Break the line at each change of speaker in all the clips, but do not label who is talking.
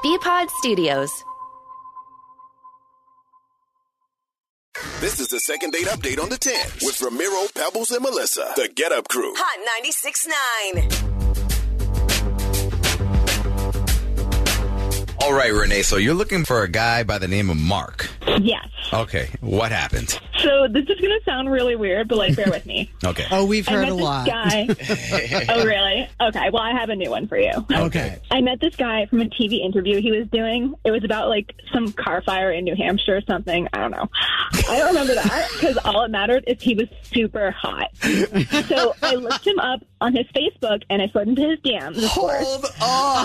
BPod Studios.
This is the second date update on the 10 with Ramiro, Pebbles, and Melissa. The Get Up Crew.
Hot 96.9.
All right, Renee, so you're looking for a guy by the name of Mark.
Yes.
Okay, what happened?
So this is going to sound really weird, but bear with me.
Okay.
Oh, we've heard
I
a
met
lot.
this guy. Oh, really? Okay, well, I have a new one for you.
Okay.
I met this guy from a TV interview he was doing. It was about, some car fire in New Hampshire or something. I don't know. I don't remember that because all it mattered is he was super hot. So I looked him up on his Facebook, and I slid into his DMs, of course.
Hold on.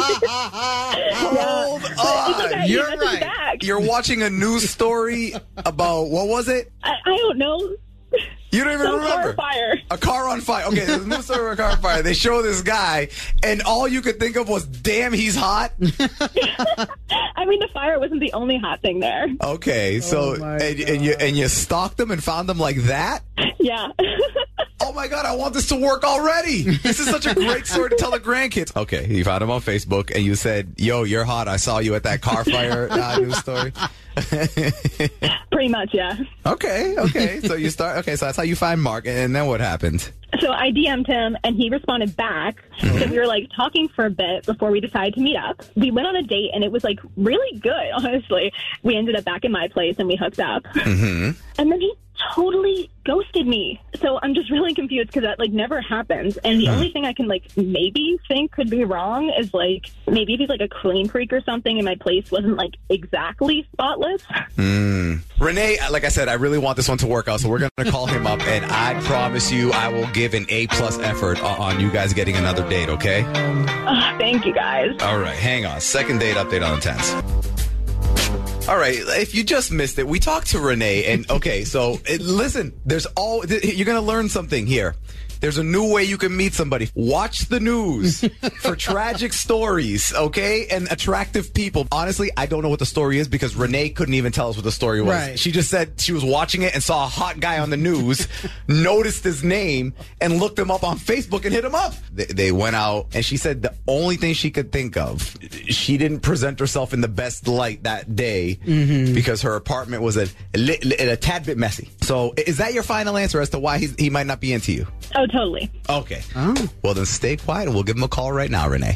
Hold on.
Okay,
You're
he messaged
right.
back.
You're watching a news story about, what was it?
I don't know.
You don't even
Some
remember.
car fire.
A car on fire. Okay, there's a news story about a car on fire. They show this guy, and all you could think of was, damn, he's hot.
I mean, the fire wasn't the only hot thing there.
Okay, so,
my
and you stalked him and found him like that?
Yeah.
Oh my God, I want this to work already. This is such a great story to tell the grandkids. Okay, you found him on Facebook and you said, yo, you're hot. I saw you at that car fire news story.
Pretty much, yeah.
Okay. So so that's how you find Mark. And then what happened?
So I DM'd him, and he responded back. So we were, talking for a bit before we decided to meet up. We went on a date, and it was, really good, honestly. We ended up back in my place, and we hooked up.
Mm-hmm.
And then he totally ghosted me. So I'm just really confused because that, never happens. And the only thing I can, maybe think could be wrong is, maybe if he's, a clean freak or something, and my place wasn't, exactly spotless.
Renee, like I said, I really want this one to work out, so we're going to call him up, and I promise you I will give an A+ effort on you guys getting another date, okay?
Thank you, guys.
All right, hang on. Second date update on the 10s. All right, if you just missed it, we talked to Renee, and okay, so listen, you're going to learn something here. There's a new way you can meet somebody. Watch the news for tragic stories, okay? And attractive people. Honestly, I don't know what the story is because Renee couldn't even tell us what the story was.
Right.
She just said she was watching it and saw a hot guy on the news, noticed his name, and looked him up on Facebook and hit him up. They went out, and she said the only thing she could think of, she didn't present herself in the best light that day because her apartment was a tad bit messy. So is that your final answer as to why he might not be into you?
Oh, totally.
Okay.
Oh.
Well, then stay quiet and we'll give him a call right now, Renee.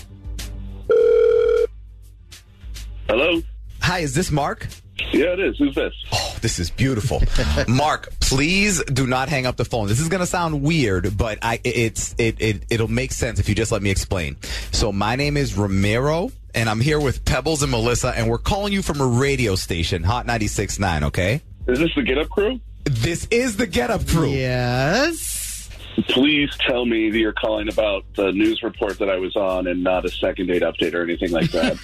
Hello?
Hi, is this Mark?
Yeah, it is. Who's this?
Oh, this is beautiful. Mark, please do not hang up the phone. This is going to sound weird, but it'll make sense if you just let me explain. So my name is Ramiro, and I'm here with Pebbles and Melissa, and we're calling you from a radio station, Hot 96.9, okay?
Is this the Get Up Crew?
This is the Get Up Crew.
Yes.
Please tell me that you're calling about the news report that I was on and not a second date update or anything like that.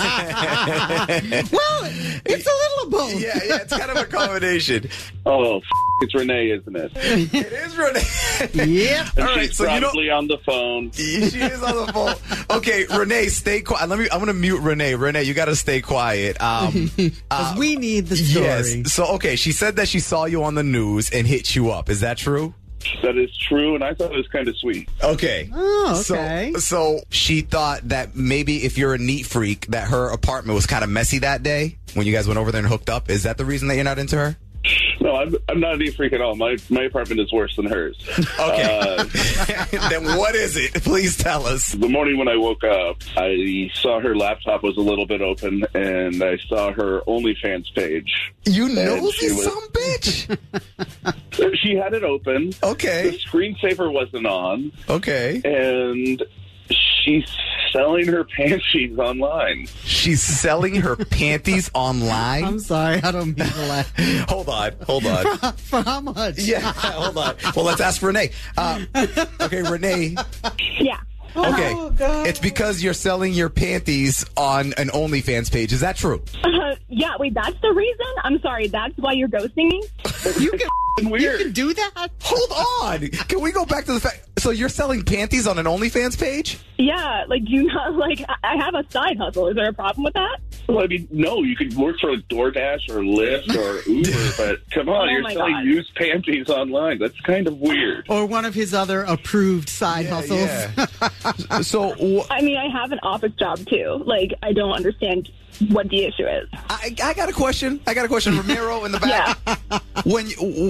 Well, it's a little of both.
Yeah, it's kind of a combination.
Oh, it's Renee, isn't it?
It is Renee.
Yep.
All right,
She's
so
probably on the phone.
She is on the phone. Okay, Renee, stay quiet. I'm going to mute Renee. Renee, you got to stay quiet.
Because we need the story.
Yes. So, okay, she said that she saw you on the news and hit you up. Is that true?
That is true, and I thought it was kind of sweet.
Okay.
Oh, okay.
So she thought that maybe if you're a neat freak, that her apartment was kind of messy that day when you guys went over there and hooked up. Is that the reason that you're not into her?
No, I'm not a neat freak at all. My apartment is worse than hers.
Okay. Then what is it? Please tell us.
The morning when I woke up, I saw her laptop was a little bit open, and I saw her OnlyFans page.
You
And
nosy
she was-
some bitch.
She had it open.
Okay.
The screensaver wasn't on,
Okay.
and she's selling her panties online.
She's selling her panties online?
I'm sorry, I don't mean to laugh.
Hold on.
For how much?
Yeah, hold on. Well, let's ask Renee. Okay, Renee.
Yeah.
Okay.
Oh, God.
It's because you're selling your panties on an OnlyFans page. Is that true?
Yeah, wait, that's the reason? I'm sorry, that's why you're ghosting me?
You can
Weird.
You can do that?
Hold on. Can we go back to the fact? So you're selling panties on an OnlyFans page?
Yeah, do you not, I have a side hustle. Is there a problem with that?
Well, I mean, no, you could work for DoorDash or Lyft or Uber, but come on,
Oh
you're
my
selling
God.
used panties online. That's kind of weird.
Or one of his other approved side hustles.
Yeah. So
I mean, I have an office job too. Like, I don't understand what the issue is.
I got a question. Ramiro in the back.
Yeah.
When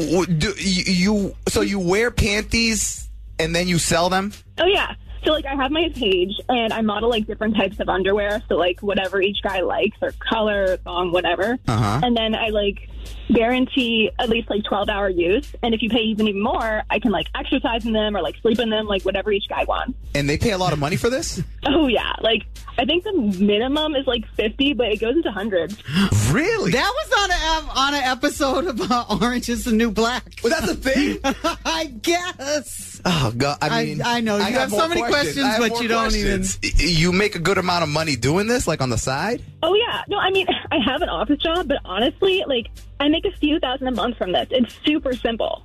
you wear panties and then you sell them?
Oh, yeah. So, like, I have my page, and I model, like, different types of underwear. So, like, whatever each guy likes, or color, thong, whatever.
Uh-huh.
And then I, like, guarantee at least, like, 12-hour use. And if you pay even more, I can, like, exercise in them or, like, sleep in them, like, whatever each guy wants.
And they pay a lot of money for this?
Oh, yeah. Like, I think the minimum is, like, 50, but it goes into hundreds.
Really?
That was on an episode of Orange is the New Black.
Well, that's a thing?
I guess.
Oh, God. I mean,
I know. You have so many questions,
I have
but
more
you don't
questions. You make a good amount of money doing this, like on the side?
Oh, yeah. No, I mean, I have an office job, but honestly, like, I make a few thousand a month from this. It's super simple.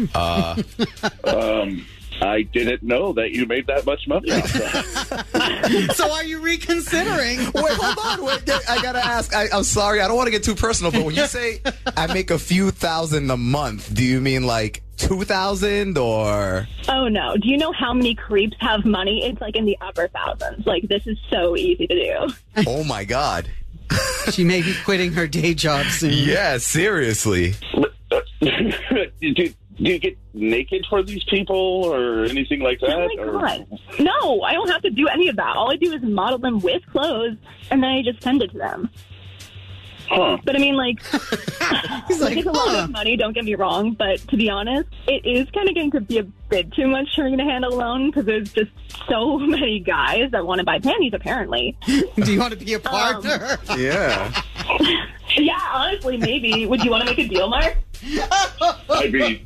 I didn't know that you made that much money off that.
So are you reconsidering?
Wait, hold on. Wait, I got to ask. I'm sorry. I don't want to get too personal, but when you say I make a few thousand a month, do you mean like 2,000 or?
Oh, no. Do you know how many creeps have money? It's, like, in the upper thousands. Like, this is so easy to do.
Oh, my God.
She may be quitting her day job soon.
Yeah, seriously.
Do you get naked for these people or anything like that?
Oh, my God. No, I don't have to do any of that. All I do is model them with clothes, and then I just send it to them.
Huh.
But, I mean, like,
He's like,
it's a lot of money, don't get me wrong, but to be honest, it is kind of getting to be a bit too much for me to handle alone because there's just so many guys that want to buy panties, apparently.
do you want to be a partner?
Yeah.
Yeah, honestly, maybe. Would you want to make a deal, Mark?
I mean,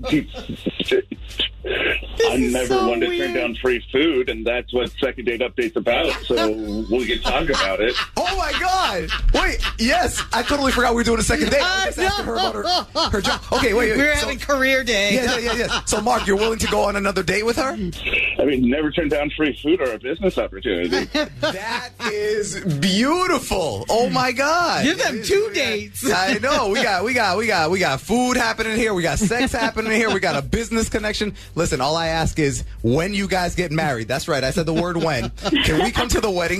I'm never
so
one to
weird.
turn down free food, and that's what Second Date Update's about, so we can talk about it.
Oh, my God. Wait, yes. I totally forgot we were doing a second date. I was just asking her about her job. Okay, wait.
We're
So-
having career day.
Yeah. So, Mark, you're willing to go on another date with her?
I mean, never turn down free food or a business opportunity.
That is beautiful. Oh, my God.
Give them 2 dates.
I know. We got food happening here. We got sex happening here. We got a business connection. Listen, all I ask is when you guys get married. That's right. I said the word when. Can we come to the wedding?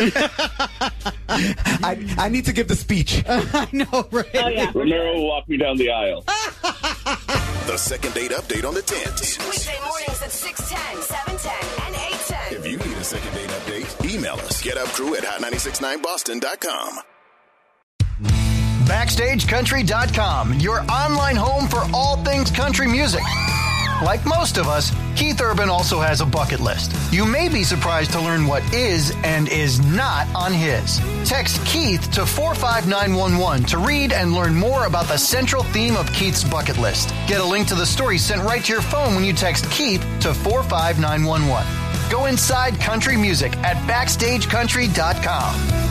I need to give the speech.
I know, right?
Oh, yeah.
Romero will walk me down the aisle.
The Second Date Update on the 10th.
Weekday mornings at 6:10, 7:10, and 8:10.
If you need a Second Date update, email us. GetUpCrew@hot969boston.com.
BackstageCountry.com, your online home for all things country music. Like most of us, Keith Urban also has a bucket list. You may be surprised to learn what is and is not on his. Text Keith to 45911 to read and learn more about the central theme of Keith's bucket list. Get a link to the story sent right to your phone when you text Keith to 45911. Go inside country music at BackstageCountry.com.